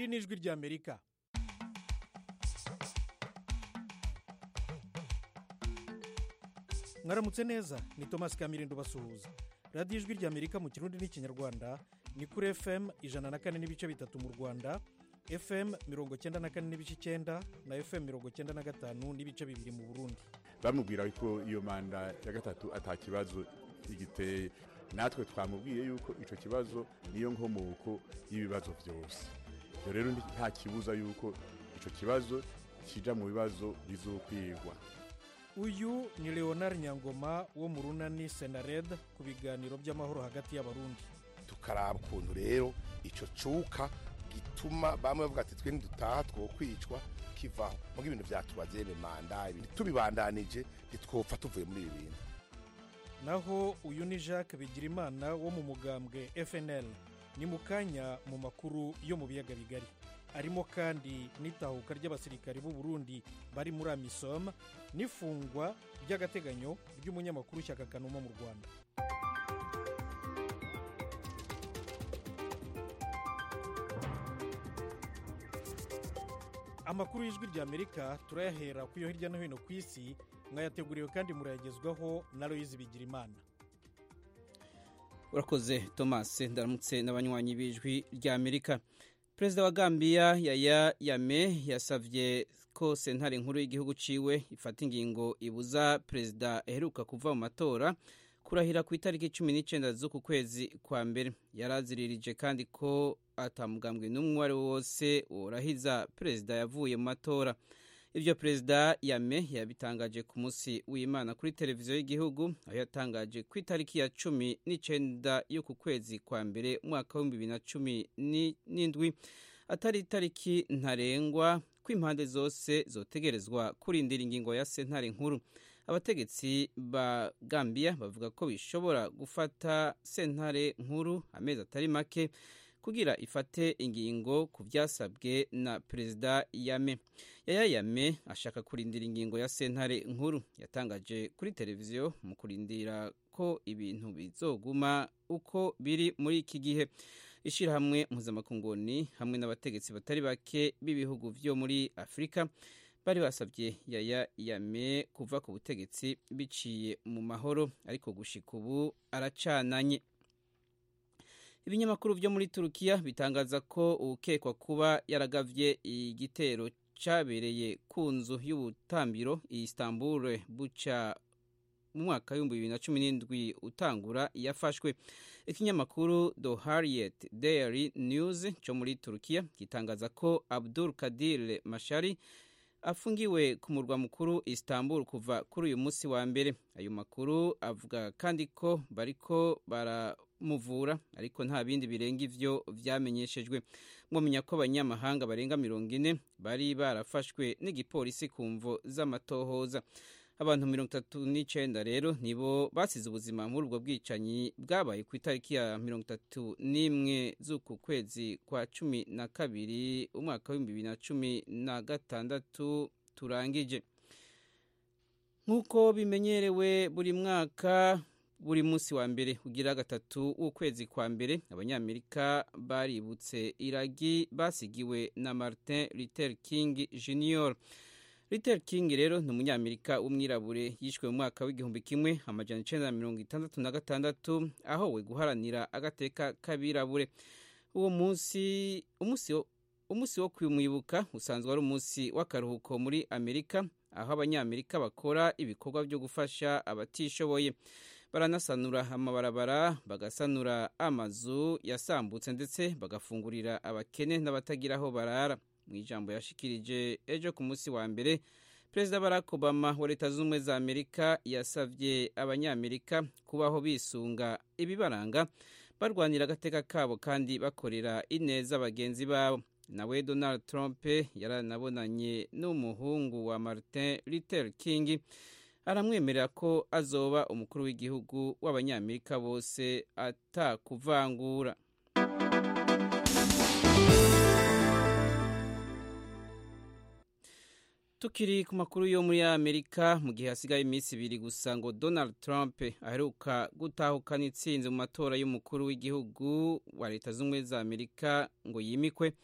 ni ijwi ry'Amerika. Mwaramutse neza, ni Thomas Kamirindo basuhuza. Radio ijwi ry'Amerika mu Kirundi n'Ikinyarwanda ni kuri FM 104.3 mu Rwanda, FM 94.9 na FM 95.2 mu Burundi. Bamubwira ko iyo manda ya gatatu atakibazo igiteye, natwe twamubwiye yuko ico kibazo niyo nkomuko y'ibibazo byose. Rero nta kibuza yuko ico kibazo kija mu bibazo bizokwigwa. Uyu ni Leonard Nyangoma wo mu runani Senared ku biganiro by'amahoro hagati y'abarundi. Tukaraba ukuntu rero ico cuka gituma bamwe bavuga ati twe ndutaha twokwicwa kivaho mu ibintu byatubazene manda ibintu tubibandanije bitwopfa tuvuye muri ibi bintu. Naho uyu ni Jacques Bigirimana wo mu mugambwe FNL, ni mukanya mu makuru yo mu biyaga bigari. Arimo kandi n'itahuka ry'abasirikari b'u Burundi bari muri AMISOM n'ifungwa ry'agateganyo ry'umunyamakuru Shyaka Kanuma mu Rwanda. Amakuru y'ijwi ry'Amerika turayahera ku yo hirya no hino ku isi, mwayateguriwe kandi murayagezwaho na Loise Bigirimana. Urakoze Thomas, ndaramutse n'abanywanyi b'ijwi ry'Amerika. Perezida wa Gambia Yaya Jammeh yasavye ko sentare nkuru y'igihugu ciwe ifata ingingo ibuza perezida aheruka kuva mu matora kurahira ku itariki 19 z'uku kwezi kwa mbere. Yaraziririje kandi ko atamugambwe n'umwe ari wose worahiza perezida yavuye mu matora. Ivyo Perezida Jammeh yabitangaje ku munsi w'Imana kuri televiziyo y'igihugu, aho yatangaje ku itariki ya 19 y'uku kwezi kwa mbere mwaka wa 2017 atari itariki ntarengwa ko impande zose zotegerezwa kurindira ingingo ya sentare nkuru. Abategetsi ba Gambia bavuga ko bishobora gufata sentare nkuru amezi atari make kugira ifate ingingo ku byasabwe na Perezida Jammeh. Yaya Jammeh ashaka kurindira ingingo ya sentare nkuru. Yatangaje kuri televiziyo mu kurindira ko ibintu bizoguma uko biri muri iki gihe. Ishirahamwe mpuzamakunguni hamwe n'abategetsi batari bake b'ibihugu vyo muri Afrika bari basabye Yaya Jammeh kuva ku butegetsi biciye mu mahoro, ariko gushika ubu aracananye. Ibinyamakuru vyo muri Turukiya bitangaza ko ukekwa kuba yaragavye igitero cabereye ku nzu y'ubutambiro i Istanbul buca mu mwaka wa 2017 utangura yafashwe. Ikinyamakuru The Harriet Daily News cyo muri Turukiya gitangaza ko Abdul Kadir Mashari afungiwe ku murwa mukuru Istanbul kuva kuri uyu munsi wa mbere. Ayo makuru avuga kandi ko bariko baramuvura, ariko nta bindi birenga ivyo vyamenyeshejwe. Mwomenya ko abanyamahanga barenga 40 bari barafashwe n'igipolisi ku mvo z'amatohoza. Abantu 39 rero nibo basize ubuzima muri ubwo bwicanyi bwabaye ku itariki ya 31 z'uku kwezi kwa 12 umwaka wa 2016 turangije. Nkuko bimenyerewe buri mwaka buri munsi wa mbere ugira gatatu w'ukwezi kwa mbere, abanyamerika baributse iragi basigiwe na Martin Luther King Jr. Luther King rero ni umunyamerika w'umwirabure yishwe mu mwaka w'1966 aho we guharanira agateka k'abirabure. Uwo munsi umunsi wo kwimwibuka usanzwe ari umunsi w'akaruhuko muri Amerika, aho abanyamerika bakora ibikorwa byo gufasha abatishoboye. Baranasanura amabarabara, bagasanura amazu yasambutse ndetse bagafungurira abakene n'abatagira aho barara. Mu ijambo yashikirije ejo ku munsi wa mbere, Perezida Barack Obama wa Leta Zunze Ubumwe za Amerika yasavye abanyamerika kubaho bisunga ibibaranga, barwanira agateka kabo kandi bakorera ineza bagenzi babo. Nawe Donald Trump yaranabonanye n'umuhungu wa Martin Luther King, aramwemerera ko azoba umukuru w'igihugu w'abanyamerika bose atakuvangura. Tukiri ku makuru yo muri Amerika, mu gihe hasigaye iminsi 2 gusa ngo Donald Trump aheruka gutahukana intsinzi mu matora y'umukuru w'igihugu wa Leta Zunze Ubumwe za Amerika ngo yimikwe,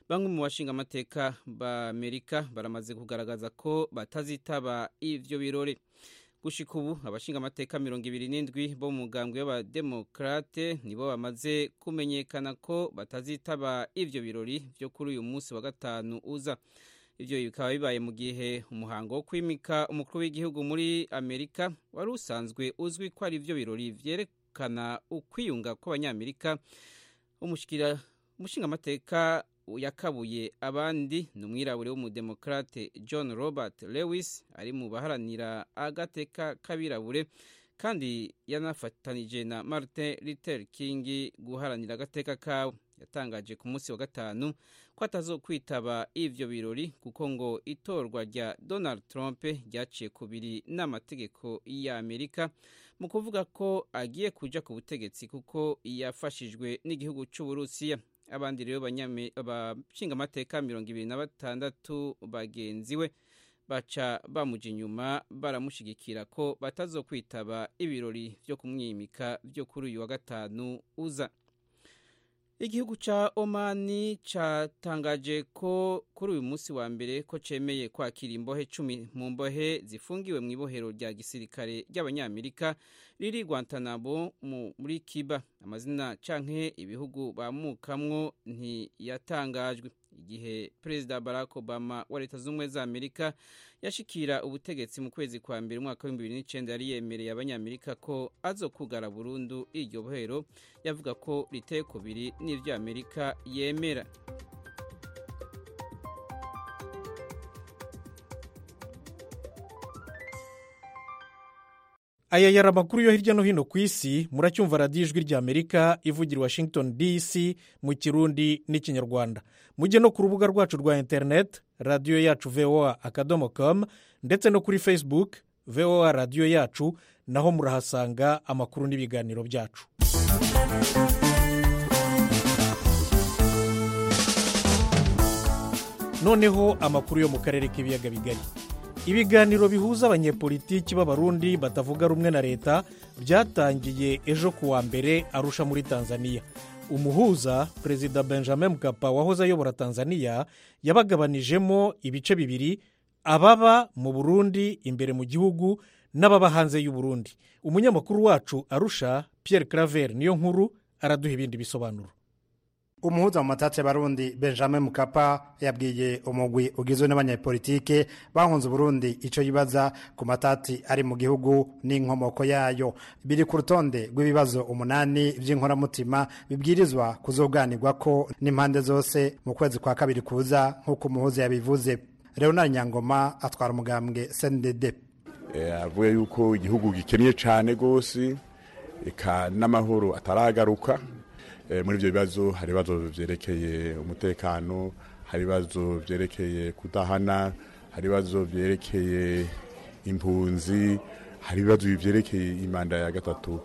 bamwe mu bashingamateka ba Amerika baramaze kugaragaza ko batazitaba ivyo birori. Gushika ubu abashingamateka 27 bo mu mugambwe w'abademokrate nibo bamaze kumenyekana ko batazitaba ivyo birori vyo kuri uyu munsi wa gatanu uza. Ivyo bikaba bibaye mu gihe umuhango wo kwimika umukuru w'igihugu muri Amerika wari usanzwe uzwi ko ari ivyo birori vyerekana ukwiyunga kw'abanyamerika. Umushingamateka yakabuye abandi n'umwirabure w'umudemokrate John Robert Lewis ari mu baharanira agateka k'abirabure kandi yanafatanije na Martin Luther King guharanira agateka kawe. Yatangaje ku munsi wa gatanu ko atazokwitaba ivyo birori kuko ngo itorwa rya Donald Trump ryaciye kubiri n'amategeko ya Amerika mu kuvuga ko agiye kuja ku butegetsi kuko yafashijwe n'igihugu c'Uburusiya. Abandi rero abashingamateka 26 bagenzi we baca bamuja inyuma baramushigikira ko batazokwitaba ibirori vyo kumwimika vyo kuri uyu wa gatanu uza. Igihugu ca Omani catangaje ko kuri uyu munsi wa mbere ko cemeye kwakira imbohe 10 mu mbohe zifungiwe mu ibohero rya gisirikare ry'abanyamerika riri Guantanamo muri Cuba. Amazina canke ibihugu bamukamwo ntiyatangajwe. Igihe Perezida Barack Obama wa Leta Zunze za Amerika yashikira ubutegetsi mu kwezi kwa mbere umwaka wa 2009 yari yemereye abanyamerika ko azokugara burundu iryo bohero, yavuga ko riteye kubiri n'ivyo Amerika yemera. Aya yari amakuru yo hirya no hino ku isi. Muracyumva radiyo ijwi rya Amerika ivugira Washington DC mu Kirundi n'Ikinyarwanda. Mujye no ku rubuga rwacu rwa internet radiyo yacu voa.com ndetse no kuri Facebook VOA radiyo yacu, naho murahasanga amakuru n'ibiganiro byacu. Noneho amakuru yo mu karere k'ibiyaga bigari. Ibiganiro bihuza abanyepolitiki b'abarundi batavuga rumwe na leta byatangiye ejo kuwa mbere Arusha muri Tanzania. Umuhuza Perezida Benjamin Mkapa wahoze ayobora Tanzania yabagabanijemo ibice bibiri, ababa mu Burundi imbere mu gihugu n'ababa hanze y'u Burundi. Umunyamakuru wacu Arusha Pierre Claver niyo nkuru araduha ibindi bisobanuro. Umuhuza mu matati y'abarundi Benjamin Mkapa yabwiye umugwi ugizwe n'abanyepolitike bahunze Burundi ico yibaza ku matati ari mu gihugu n'inkomoko yayo. Biri ku rutonde rw'ibibazo 8 vy'inkoramutima bibwirizwa kuzoganirwa ko n'impande zose mu kwezi kwa kabiri kuza nk'uko umuhuza yabivuze. Leonard Nyangoma atwara umugambwe CNDD. Avuye yuko igihugu gikennye cyane gose eka n'amahoro ataragaruka. Muri ibyo bibazo hari ibibazo byerekeye umutekano, hari ibibazo byerekeye kudahana, hari ibibazo byerekeye impunzi, hari ibibazo byerekeye imanda ya gatatu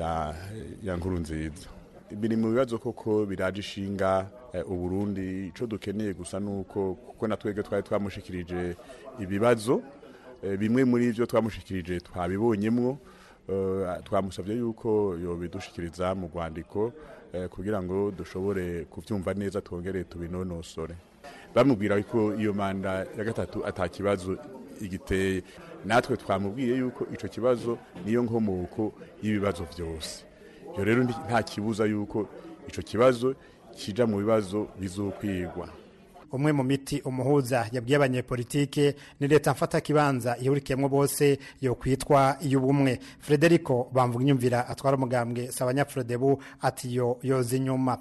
ya Nkurunziza. Biri mu bibazo koko biraje ishinga Uburundi. Ico dukeneye gusa nuko kuko natwege twari twamushikirije ibibazo bimwe muri ivyo twamushikirije twabibonyemwo, twamusabye yuko yobidushikiriza mu rwandiko kugira ngo dushobore kuvyumva neza twongere tubinonosore. Bamubwira ko iyo manda ya gatatu atakibazo igiteye, natwe twamubwiye yuko ico kibazo niyo nkomoko y'ibibazo byose. Yo rero nta kibuza yuko ico kibazo kija mu bibazo bizokwigwa. Umwe mu miti umuhuza yabwiye abanyepolitike ni leta mfata kibanza ihurikiyemwo bose yo kwitwa iy'ubumwe. Frederico Bamvuginyumvira atwara umugambwe Sabanyafrodebu ati yo yoza inyuma.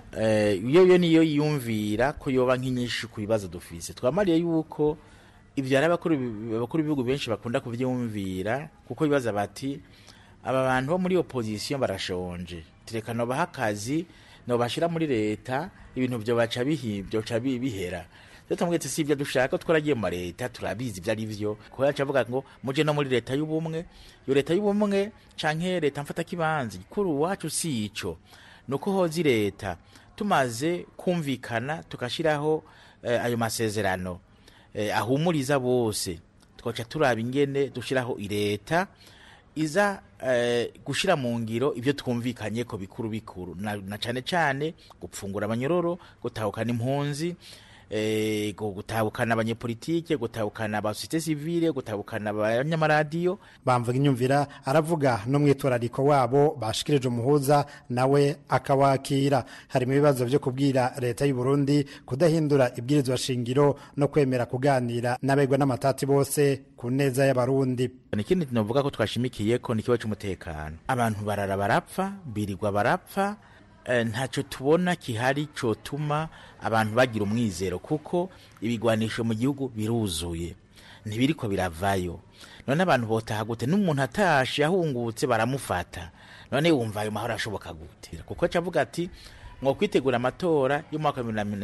Iyo niyo yumvira ko yoba nk'inyinshi ku bibazo dufise. Twamariye yuko ivyo ari abakuru b'ibihugu benshi bakunda kuvyumvira kuko bibaza bati aba bantu bo muri opposition barashonje. Tirekano bahakazi no bashira muri leta ibintu byo baca bihera. Rero tumwete si ibyo dushaka, twaragiye mu leta turabizi ibyo ari byo. Ko yaca avuga ngo muje no muri leta y'ubumwe, yo leta y'ubumwe canke leta mfata kibanza kuri wacu si ico. Nuko hozi leta tumaze kumvikana tukashiraho ayo masezerano ahumuriza bose, twaca turaba ingene dushiraho leta iza gushira mu ngiro ibyo twumvikanye ko bikuru bikuru na cane cane gupfungura abanyororo, gutahukana impunzi, gutahukana abanyepolitike, gutahukana abasosiyete sivile, gutahukana abanyamaradiyo. Bamvuga inyumvira aravuga no mwitwarariko wabo bashikirije umuhuza nawe akawakira. Harimo ibibazo byo kubwira leta y'u Burundi kudahindura ibwirizwa shingiro no kwemera kuganira n'abegwa n'amatati bose ku neza y'abarundi. Ikindi tunavuga ko twashimikiye ko nikibazo cy'umutekano. Abantu barara barapfa, birirwa barapfa, ntacyo tubona kihari cotuma abantu bagira umwizero kuko ibigwanisho mu gihugu biruzuye ntibiriko biravayo. None abantu botaha gute? N'umuntu atashe ahungutse baramufata, none wumva ayo mahoro ashoboka gute? Kuko cavuga ati ngo kwitegura amatora y'umwaka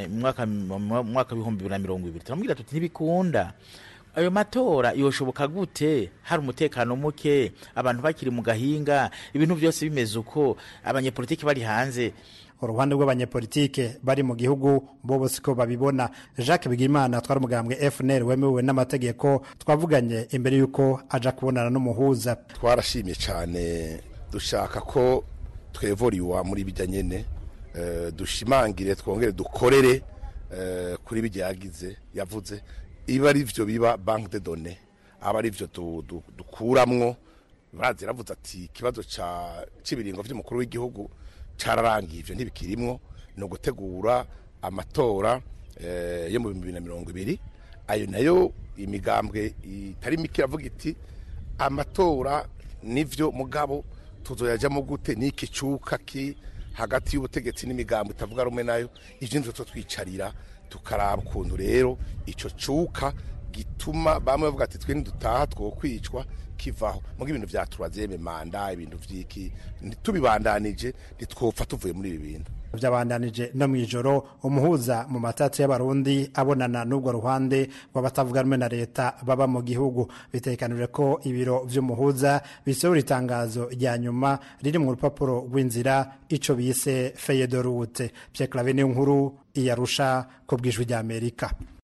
2020 turamubwira tuti ntibikunda. Ayo matora yoshoboka gute hari umutekano muke, abantu bakiri mu gahinga, ibintu byose bimeze uko, abanyepolitiki bari hanze? Uruhande rw'abanyepolitike bari mu gihugu bobo siko babibona. Jacques Bigimana twari umugambwe FNL wemewe n'amategeko, twavuganye imbere yuko aja kubonana n'umuhuza. Twarashimye cyane, dushaka ko twevoriwa muri bijya nyene, dushimangire twongere dukorere kuri bijyagize yavuze. Iba ari byo biba bank de données, aba ari byo dukuramwo. Baraziravuze ati ikibazo cy'ibiringo by'umukuru w'igihugu cararangiye, ivyo ntibikirimwo, no gutegura amatora yo mu 2020. Ayo nayo imigambwe itari mike avuga iti amatora nivyo mugabo tuzoyajamo gute, niki cuka ki hagati y'ubutegetsi n'imigambwe itavuga rumwe nayo. Ivyo nivyo twicarira tukaraba ukuntu rero ico cuka gituma bamwe bavuga ati twe ndutaha twokwicwa kivaho. Mu ibintu vyatubazeme manda, ibintu vyiki tubibandanije ntitwopfa tuvuye muri ibi bintu. Vyabandanije no mwijoro umuhuza mu matatu y'abarundi abonana n'ubwo ruhande rw'abatavuga rumwe na leta baba mu gihugu. Bitekanije ko ibiro vy'umuhuza bisohora itangazo rya nyuma riri mu rupapuro rw'inzira ico bise feuille de route. Pierre Claver ni nkuru iyarusha ko bwijwi rya Amerika.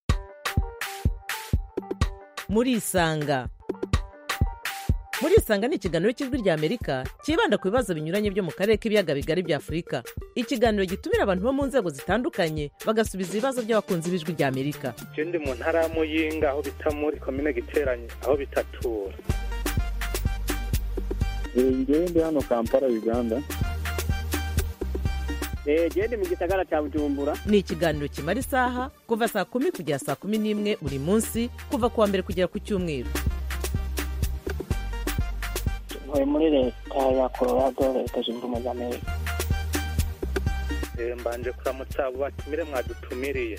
Muri Isanga ni ikiganiro cy'ijwi rya Amerika kibanda ku bibazo binyuranye byo mu karere k'ibiyaga bigari bya Afurika. Ikiganiro gitumira abantu bo mu nzego zitandukanye bagasubiza ibibazo by'abakunzi b'ijwi rya Amerika. Ndi mu ntara ya Muyinga aho bita muri commune Giteranye aho bitatura. Ndi hano Kampala Uganda. Ndi mu gisagara cya Bujumbura. Ni ikiganiro kimara isaha kuva saa 10 kugera saa 11 buri munsi kuva kuwa mbere kugera ku cyumweru. Muri leta ya Colorado, leta zunze ubumwe za Amerika. Mbanje kuramutsa abo batumire mwadutumiriye.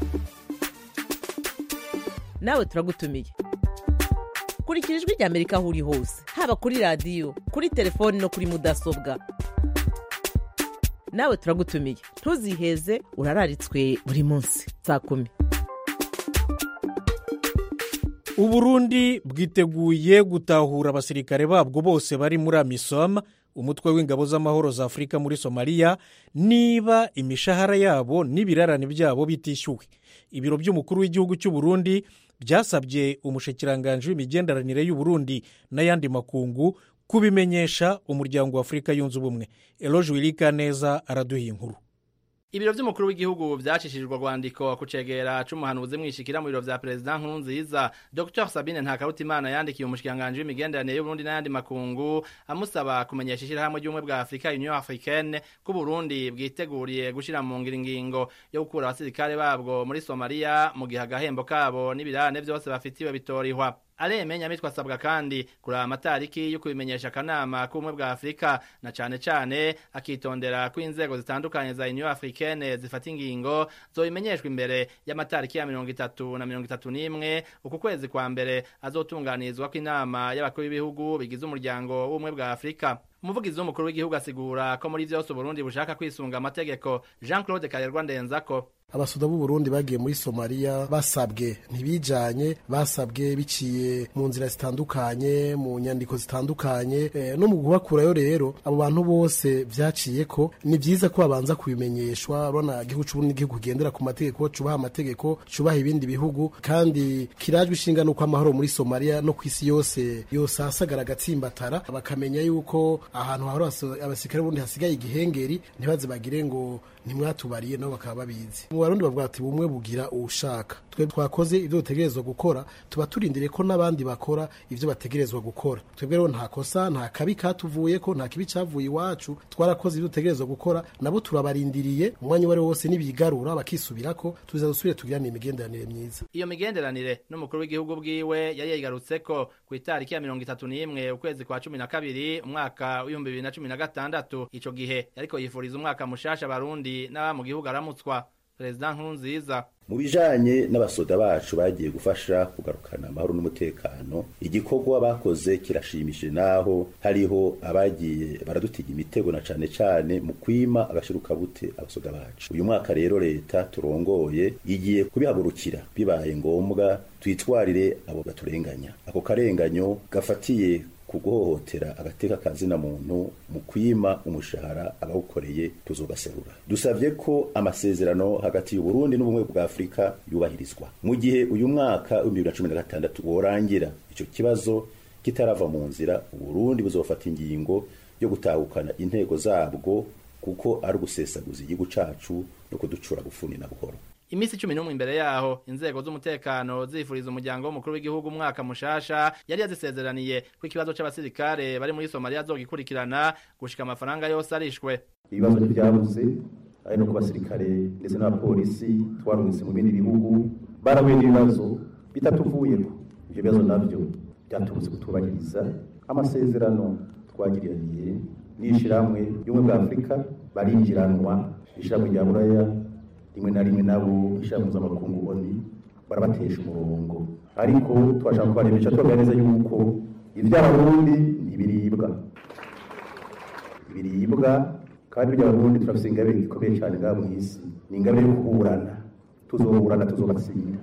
Nawe turagutumiye. Kurikira ijwi rya Amerika aho uri hose, haba kuri radio, kuri telefone no kuri mudasobwa. Nawe turagutumiye, ntuziheze, urararitswe buri munsi saa 10. Uburundi bwiteguye gutahura abasirikare babwo bose bari muri AMISOM, umutwe w'ingabo z'amahoro za Afrika muri Somalia, niba imishahara yabo n'ibirarane byabo bitishyuwe. Ibiro by'umukuru w'igihugu cy'u Burundi byasabye umushikiranganje w'imigenderanire y'u Burundi n'ayandi makungu kubimenyesha umuryango wa Afrika yunze ubumwe. Eloge Wilikaneza araduha inkuru. Ibiro by'umukuru w'igihugu byacishijwe rwandiko kucegera c'umuhanuzi mwishikira mu biro vya president Nkurunziza. Dr Sabine Ntakarutimana yandikiye umushikiranganje w'imigenderanire y'u Burundi n'ayandi makungu amusaba kumenyesha ishirahamwe ry'umwe bwa Afrika Union Africaine ko Burundi bwiteguriye gushira mu ngiringingo yo gukura abasirikare babwo muri Somalia mu gihe agahembo kabo n'ibirane byose bafitiwe bitorihwa. Alemenya mitwa sabwa kandi kura amatariki yo kubimenyesha akanama k'umwe bwa Afrika na cane akitondera ko inzego zitandukanye za Union Africaine zifata ingingo zo bimenyeshwa imbere y'amatariki ya 30 na 31 uku kwezi kwa mbere azotunganizwa ko inama y'abakuru b'ibihugu bigize umuryango w'umwe bwa Afrika. Umuvugizi w'umukuru w'igihugu asigura ko muri vyose Burundi bushaka kwisunga amategeko. Jean-Claude Karerwa Ndenzako abasoda b'u Burundi bagiye muri Somalia basabwe ntibijanye, basabwe biciye mu nzira zitandukanye, mu nyandiko zitandukanye, no mu guhakurayo rero abo bantu bose vyaciye ko ni vyiza ko babanza kubimenyeshwa. Urabona igihugu c'u Burundi igihugu kigendera ku mategeko, cubaha amategeko, cubaha ibindi bihugu, kandi kirajwe ishinga nuko amahoro muri Somalia no kwisi yose asagara gatsimbatara, bakamenya yuko ahantu hahora abasirikare bundi hasigaye igihengeri, ntibaze bagire ngo ntimwatubariye nabo bakaba babizi. Mu Barundi bavuga ati bumwe bugira ushaka. Twe twakoze ivyo dutegerezwa gukora, tuba turindiriye ko n'abandi bakora ivyo bategerezwa gukora. Twebwe rero nta kosa, nta kabi katuvuyeko, nta kibi cavuye iwacu, twarakoze ivyo dutegerezwa gukora, nabo turabarindiriye umwanya wari wose nibigarura bakisubirako, tuza dusubire tugirana imigenderanire myiza. Iyo migenderanire n'umukuru w'igihugu bwiwe yari yayigarutseko ku itariki ya 31 ukwezi kwa 12 umwaka wa 2016. Ico gihe yariko yifuriza umwaka mushasha Barundi n'aba mu gihugu aramutswa. President Nkurunziza mu bijanye n'abasoda bacu bagiye gufasha kugarukana amahoro n'umutekano, igikorwa bakoze kirashimishije, naho hariho abagiye baradutiga imitego na cane mu kwima agashiruka bute abasoda bacu. Uyu mwaka rero leta turongoye igiye kubihagurukira, bibaye ngombwa twitwarire abo baturenganya. Ako karenganyo gafatiye kuguhohotera agateka kazina muntu mu kwima umushahara abawukoreye tuzogaserura. Dusavye ko amasezerano hagati y'u Burundi n'ubumwe bwa Afrika yubahirizwa. Mu gihe uyu mwaka wa 2016 worangira ico kibazo kitarava mu nzira, u Burundi buzofata ingingo yo gutahukana intego zabwo, kuko ari gusesaguza igihugu cacu no kuducura gufuni na buhoro. Imisi 11 imbere yaho inzego z'umutekano zifuriza umuryango w'umukuru w'igihugu umwaka mushasha, yari yazisezeraniye ko ikibazo c'abasirikare bari muri Somalia zogikurikirana gushika amafaranga yose arishwe. Ibibazo byabuze ari no ku basirikare ndetse n'abapolisi twarungitse mu bindi bihugu, barahuye n'ibibazo bitatuvuyeko. Ivyo bibazo navyo byatubuze kutubahiriza amasezerano twagiraniye n'ishiramwe y'ubumwe bwa Afrika, barinjiranwa ishiramwe rya Buraya, rimwe na rimwe nabo ishamuza amakungu oni barabatesha umurongo. Ariko twashaka kubarebesha tubaganiriza yuko ivy'Abarundi ibiribwa kandi ivy'Abarundi turafise ingabire ikomeye cyane ngaha mw'isi, ni ingabire yo kuburana. Tuzoburana, tuzobatsinda.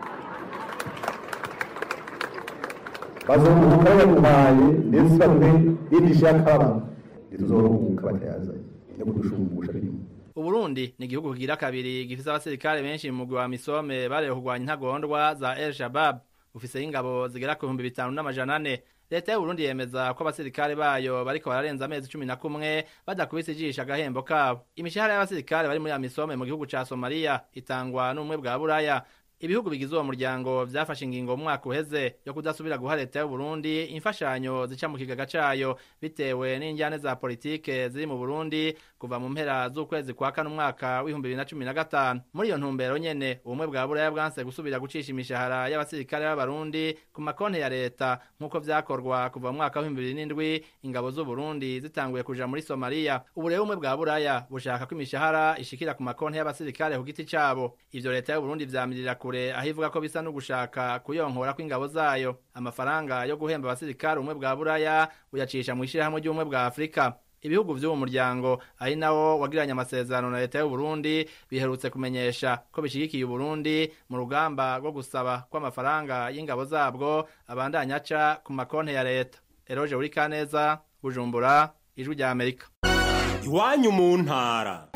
Bazobuka yaguhaye ndetse baduhe n'indishakaba, tuzoruhuka batayazanye no kudushumbusha birimo. Uburundi ni igihugu kigira kabiri gifise abasirikare benshi mu mugwi wa Misome bareho kurwanya intagondwa za El Shabab, ufise ingabo zigera ku 5,400. Leta y'u Burundi yemeza ko abasirikare bayo bariko bararenza amezi 11 badakubise ijisha agahembo kabo. Imishahara y'abasirikare bari muri Amisome mu gihugu ca Somalia itangwa n'umwe bwa Buraya. Ibihugu bigize uwo muryango vyafashe ingingo mu mwaka uheze yo kudasubira guha leta y'u Burundi imfashanyo zica mu kigaga cayo bitewe n'injyane za politike ziri mu Burundi kuva mu mpera z'ukwezi kwa kane umwaka wa 2015. Muri iyo ntumbero nyene ubumwe bwa Buraya bwanse gusubira gucisha imishahara y'abasirikare b'Abarundi ku makonti ya leta nk'uko vyakorwa kuva mu mwaka wa 2007 ingabo z'u Burundi zitanguye kuja muri Somalia. Ubu rero ubumwe bwa Buraya bushaka ko imishahara ishikira ku makonti y'abasirikare ku giti cabo. Ivyo leta y'u Burundi vyamirira kure, aho ivuga ko bisa no gushaka kuyonkora kw'ingabo zayo. Amafaranga yo guhemba abasirikare ubumwe bwa Buraya uyacisha mu ishirahamwe ry'ubumwe bwa Afrika. Ibihugu vy'uwo muryango ari nawo wagiranye amasezerano na leta y'u Burundi biherutse kumenyesha ko bishigikiye u Burundi mu rugamba rwo gusaba ko amafaranga y'ingabo zabwo abandanya aca ku makonti ya leta. Eroje Urikaneza, Bujumbura, Ijwi rya Amerika. Iwanyu mu ntara.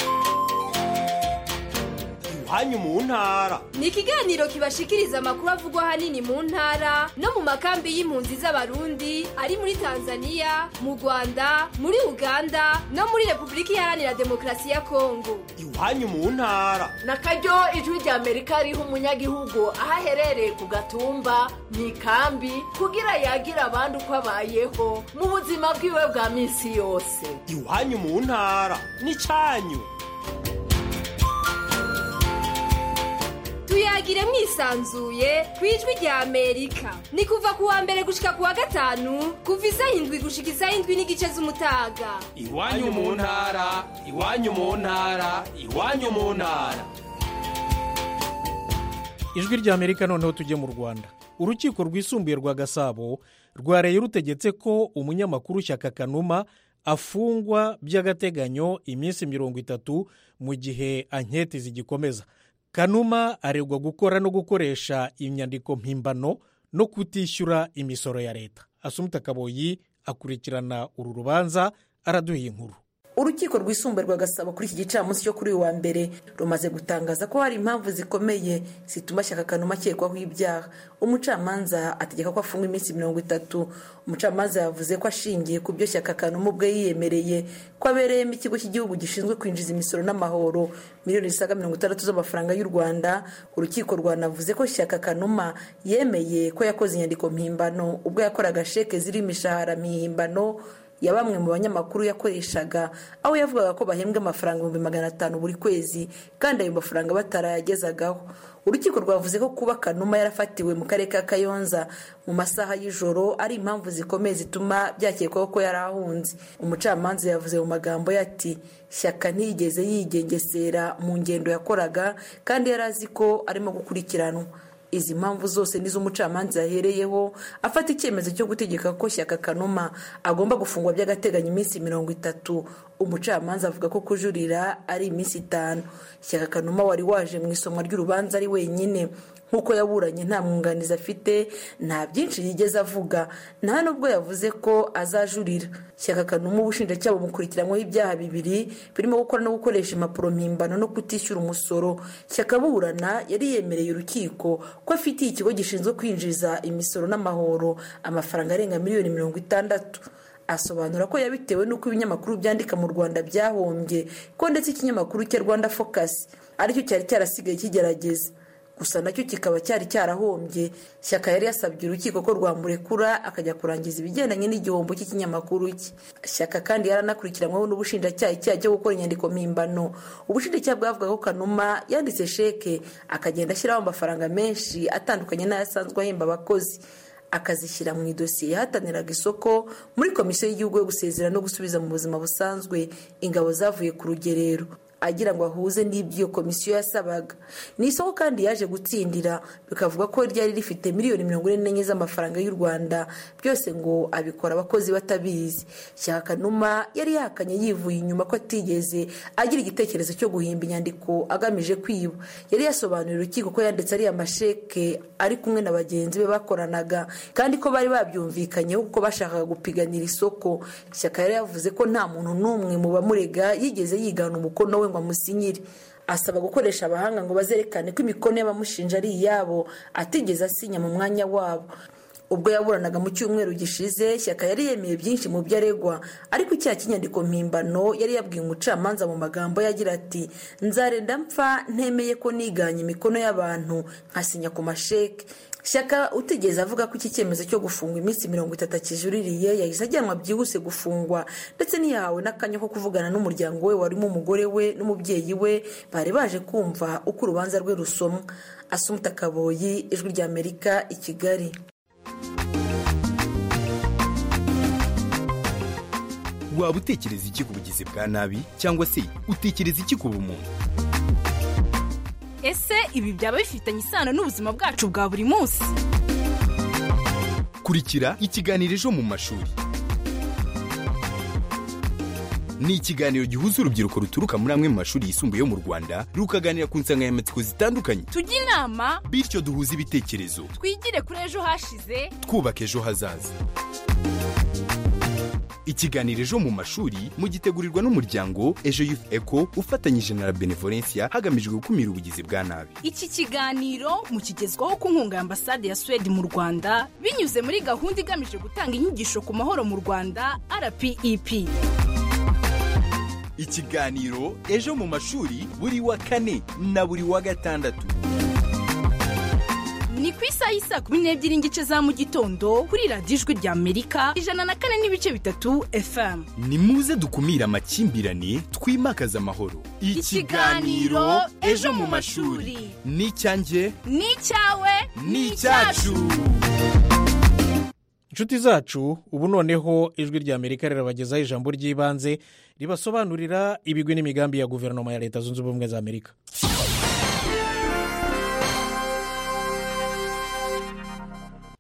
Iwanyu mu ntara ni ikiganiro kibashikiriza amakuru avugwa hanini mu ntara no mu makambi y'impunzi z'Abarundi ari muri Tanzania, mu Rwanda, muri Uganda no muri Republika Iharanira Demokarasi ya Kongo. Iwanyu mu ntara nakaryo Ijwi rya Amerika riha umunyagihugu aho aherereye ku gatumba mu ikambi kugira yagira abandi uko abayeho mu buzima bwiwe bwa misi yose. Iwanyu mu ntara ni canyu. Tuyagire mwisanzuye kwijwi rya Amerika. Ni kuva ku wa mbere gushika ku wa gatanu kuva isaha 7 gushika isaha 7 n'igice z'umutaga. Iwanyu mu ntara, iwanyu mu ntara, iwanyu mu ntara. Ijwi rya Amerika noneho tujye mu Rwanda. Urukiko rwisumbuye rwa Gasabo rwareye rutegetse ko umunyamakuru Shyaka Kanuma afungwa by'agateganyo iminsi 30 mu gihe anketi zigikomeza. Kanuma aregwa gukora no gukoresha inyandiko mpimbano no kutishyura imisoro ya leta. Asumta Kaboyi akurikirana uru rubanza araduha inkuru. Urukiko rwisumbuye rwa Gasabo kuri iki gicamunsi cyo kuri uyu wa mbere rumaze gutangaza ko hari impamvu zikomeye zituma Shyaka Kanuma akekwaho ibyaha. Umucamanza ategeka ko afungwa iminsi 30. Umucamanza yavuze ko ashingiye ku byo Shyaka Kanuma ubwe yiyemereye ko abereyemo ikigo cy'igihugu gishinzwe kwinjiza imisoro n'amahoro miliyoni 60 z'amafaranga y'u Rwanda. Urukiko rwanavuze ko Shyaka Kanuma yemeye ko yakoze inyandiko mpimbano ubwo yakoraga sheke ziri imishahara mihimbano ya bamwe mu banyamakuru yakoreshaga, aho yavugaga ko bahembwa amafaranga 500 buri kwezi kandi ayo mafaranga batarayagezagaho. Urukiko rwavuze ko kuba Kanuma yarafatiwe mu karere ka Kayonza mu masaha y'ijoro ari impamvu zikomeye zituma byakekwaho ko yarahunze. Umucamanza yavuze mu magambo yati Shyaka ntiyigeze yigengesera mu ngendo yakoraga kandi yarazi ko arimo gukurikiranwa. Izi mpamvu zose nizo umucamanza yahereyeho afata icyemezo cyo gutegeka ko Shyaka Kanuma agomba gufungwa by'agateganyo iminsi 30. Umucamanza avuga ko kujurira ari iminsi 5. Shyaka Kanuma wari waje mu isomwa ry'urubanza ari wenyine nkuko yaburanye nta mwunganizi afite, nta byinshi yigeze avuga, nta nubwo yavuze ko azajurira. Shyaka Kanuma ubushinjacyaha bumukurikiranyweho ibyaha bibiri birimo gukora no gukoresha impapuro mpimbano no kutishyura umusoro. Shyaka burana yari yemereye urukiko ko afitiye ikigo gishinzwe kwinjiza imisoro n'amahoro amafaranga arenga miliyoni 60. Asobanura ko yabitewe n'uko ibinyamakuru byandika mu Rwanda byahombye, ko ndetse ikinyamakuru cya Rwanda Focus aricyo cyari cyarasigaye kigerageza, gusa nacyo kikaba cyari cyarahombye. Shyaka yari yasabye urukiko ko rwamurekura akajya kurangiza ibigendanye n'igihombo cy'ikinyamakuru cye. Shyaka kandi yaranakurikiranyweho n'ubushinjacyaha icyaha cyo gukora inyandiko mpimbano. Ubushinjacyaha bwavuga ko Kanuma yanditse sheke akagenda ashyiraho amafaranga menshi atandukanye n'ayasanzwe ahemba abakozi, akazishyira mu idosiye yahataniraga isoko muri Komisiyo y'Igihugu yo gusezera no gusubiza mu buzima busanzwe ingabo zavuye ku rugerero, agira ngo ahuze n'ibyo komisiyo yasabaga. Ni isoko kandi yaje gutsindira, bikavuga ko ryari rifite miliyoni 44 z'amafaranga y'u Rwanda, byose ngo abikora abakozi batabizi. Shyaka Kanuma yari yakanye yivuye inyuma ko atigeze agira igitekerezo cyo guhimba inyandiko agamije kwiba. Yari yasobanuriye urukiko ko yanditse ari amasheke ari kumwe na bagenzi be bakoranaga kandi ko bari babyumvikanyeho kuko bashakaga gupiganira isoko. Shyaka yari yavuze ko nta muntu n'umwe mu bamurega yigeze yigana umukono we ngo amusinyire. Asaba gukoresha abahanga ngo bazerekane ko imikono y'abamushinja ari iyabo, atigeze asinya mu mwanya wabo. Ubwo yaburanaga mu cyumweru gishize, Shyaka yari yemeye byinshi mu byo aregwa, ariko icyaha cy'inyandiko mpimbano yari yabwiye umucamanza mu magambo yagira ati nzarenda mpfa ntemeye ko niganye imikono y'abantu nkasinya ku masheke. Shyaka utigeze avuga ko iki cyemezo cyo gufungwa iminsi 30 akijuririye, yahise ajyanwa byihuse gufungwa ndetse ntiyahawe n'akanya ko kuvugana n'umuryango we warimo umugore we n'umubyeyi we bari baje kumva uko urubanza rwe rusomwa. Asumta Kaboyi, Ijwi ry'Amerika, i Kigali. Waba utekereza iki ku bugizi bwa nabi cyangwa se utekereza iki ku bumuntu? Ese ibi byaba bifitanye isano n'ubuzima bwacu bwa buri munsi? Kurikira ikiganiro Ejo mu mashuri. Ni ikiganiro gihuza urubyiruko ruturuka muri amwe mu mashuri yisumbuye yo mu Rwanda rukaganira ku nsanganyamatsiko zitandukanye. Tujye inama bityo duhuze ibitekerezo. Twigire kuri ejo hashize, twubaka ejo hazaza. Ikiganiro Ejo mu mashuri mugitegurirwa n'umuryango Ejo Youth Eco ufatanyije na Benevolencia hagamijwe gukumira ubugizi bwa nabi. Iki kiganiro mukigezwaho ku nkunga ya Ambasade ya Sweden mu Rwanda binyuze muri gahunda igamije gutanga inyigisho ku mahoro mu Rwanda RPEP. Ikiganiro Ejo mu mashuri buri wa kane na buri wa gatandatu. Ni ku isaha y'isa 12:15 za mu gitondo kuri radiyo Ijwi ry'Amerika 104.3 FM. Ni muze dukumira amakimbirane, twimakaza amahoro. Ikiganiro Ejo mu mashuri ni icyanjye, ni icyawe, ni icyacu. Inshuti zacu, ubu noneho Ijwi ry'Amerika rirabagezaho ijambo ry'ibanze ribasobanurira ibigwi n'imigambi ya guverinoma ya Leta Zunze Ubumwe za Amerika.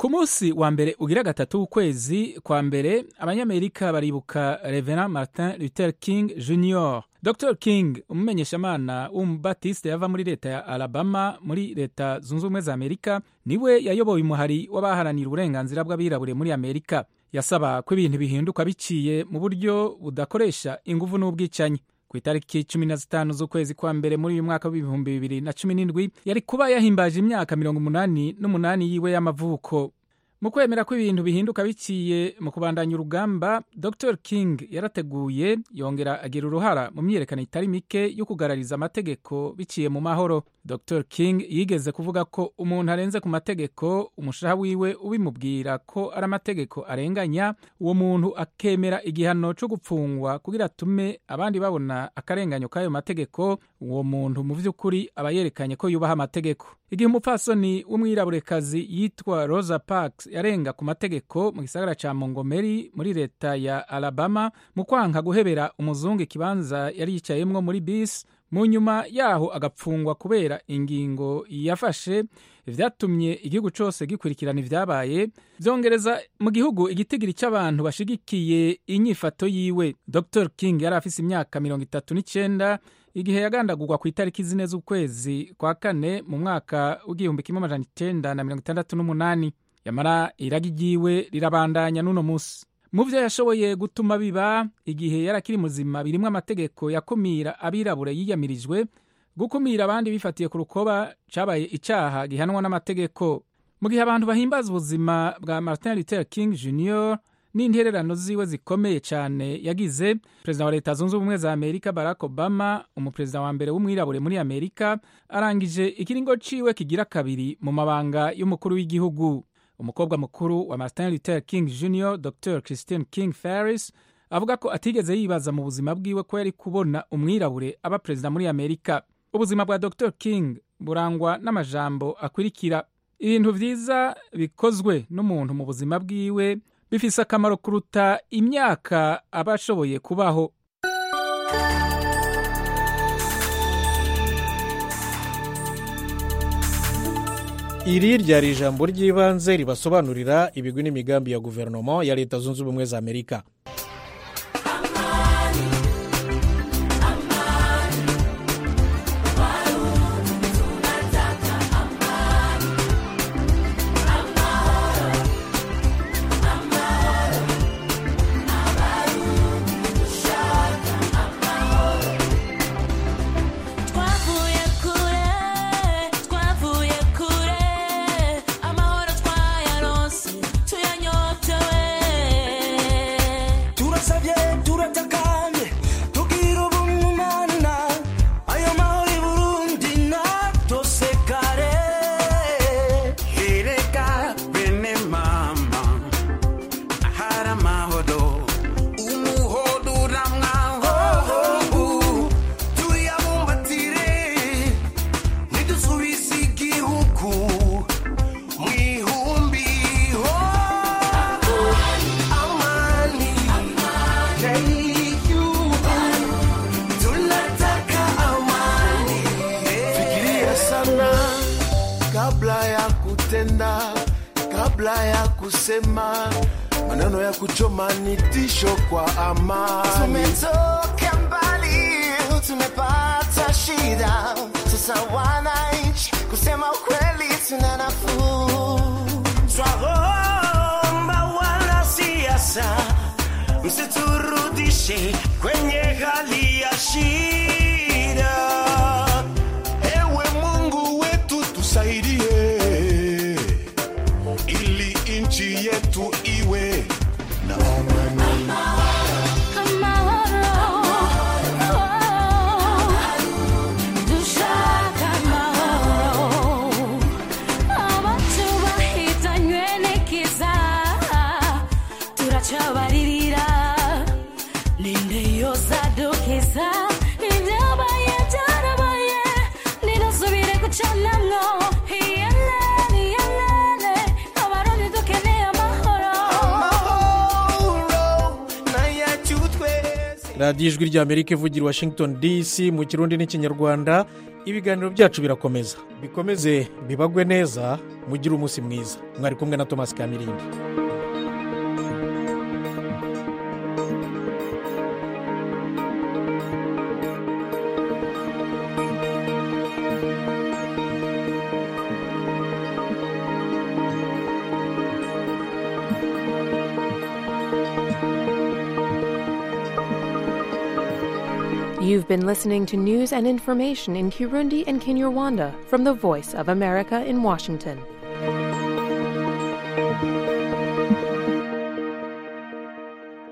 ku munsi wa mbere ugira gatatu w'ukwezi kwa mbere abanyamerika baribuka Reverend Martin Luther King Jr. Dr King umumenyeshamana w'umubatiste yava muri leta ya Alabama muri leta zunze ubumwe za Amerika niwe yayoboye umuhari w'abaharanira uburenganzira bw'abirabure muri Amerika. Yasaba ko ibintu bihinduka biciye mu buryo budakoresha inguvu n'ubwicanyi. Ku itariki 15 z'ukwezi kwa mbere muri uyu mwaka w'ibihumbi 2017 yari kuba yahimbaje imyaka 88 yiwe y'amavuko. Mu kwemera ko ibintu bihinduka biciye mu kubandanya urugamba, Dr King yarateguye yongera agira uruhara mu myiyerekano itari mike yo kugarariza amategeko biciye mu mahoro. Dr King yigeze kuvuga ko umuntu arenze ku mategeko umushaha wiwe ubimubwira ko ari amategeko arenganya, uwo muntu akemera igihano cyo gupfungwa kugira atume abandi babona akarenganyo k'ayo mategeko, uwo muntu mu vy'ukuri aba yerekanye ko yubaha amategeko. Igihe umupfasoni w'umwiraburekazi yitwa Rosa Parks yarenga ku mategeko mu gisagara ca Montgomery muri leta ya Alabama mu kwanka guhebera umuzungu ikibanza yari yicayemwo muri bisi, mu nyuma yaho agapfungwa kubera ingingo yafashe, vyatumye igihugu cose gikurikirana ivyabaye, vyongereza mu gihugu igitigiri c'abantu bashigikiye inyifato yiwe. Dr King yari afise imyaka 39 igihe yagandagurwa ku itariki 4 z'ukwezi kwa kane mu mwaka w'igihumbi 1968. Yamara iragi ryiwe rirabandanya n'uno musi. Mu vyo yashoboye gutuma biba igihe yarakiri muzima birimwo amategeko yakumira abirabure yiyamirijwe, gukumira abandi bifatiye ku rukoba cabaye icaha gihanwa n'amategeko. Mu gihe abantu bahimbaza ubuzima bwa Martin Luther King Jr. n'intererano ziwe zikomeye cyane yagize, perezida wa leta zunze ubumwe za Amerika Barack Obama, umuperezida wa mbere w'umwirabure muri Amerika, arangije ikiringo ciwe kigira kabiri mu mabanga y'umukuru w'igihugu. Umukobwa mukuru wa Martin Luther King Jr. Dr Christine King Ferris avuga ko atigeze yibaza mu buzima bwiwe ko yari kubona umwirabure aba perezida muri Amerika. Ubuzima bwa Dr King burangwa n'amajambo akurikira: ibintu vyiza bikozwe n'umuntu mu buzima bwiwe bifise akamaro kuruta imyaka abashoboye kubaho. Iri ryari ijambo ry'ibanze ribasobanurira ibigwi n'imigambi ya guverinoma ya leta zunze ubumwe za Amerika. Kabla ya kusema maneno ya kuchoma ni tisho kwa amani. Tumetoka mbali, tumepata shida, sasa wananchi kusema ukweli tuna nafuu. Twaomba wanasiasa msiturudishe kwenye hali ya shida. Ewe Mungu wetu tusaidie, nchi yetu iwe na amani. radiyo ijwi ry'Amerika ivugira Washington DC mu kirundi n'ikinyarwanda. ibiganiro byacu birakomeza, bikomeze bibagwe neza, mugire umunsi mwiza. Mwari kumwe na Thomas Kamirindi. You've been listening to news and information in Kirundi and Kinyarwanda from the Voice of America in Washington.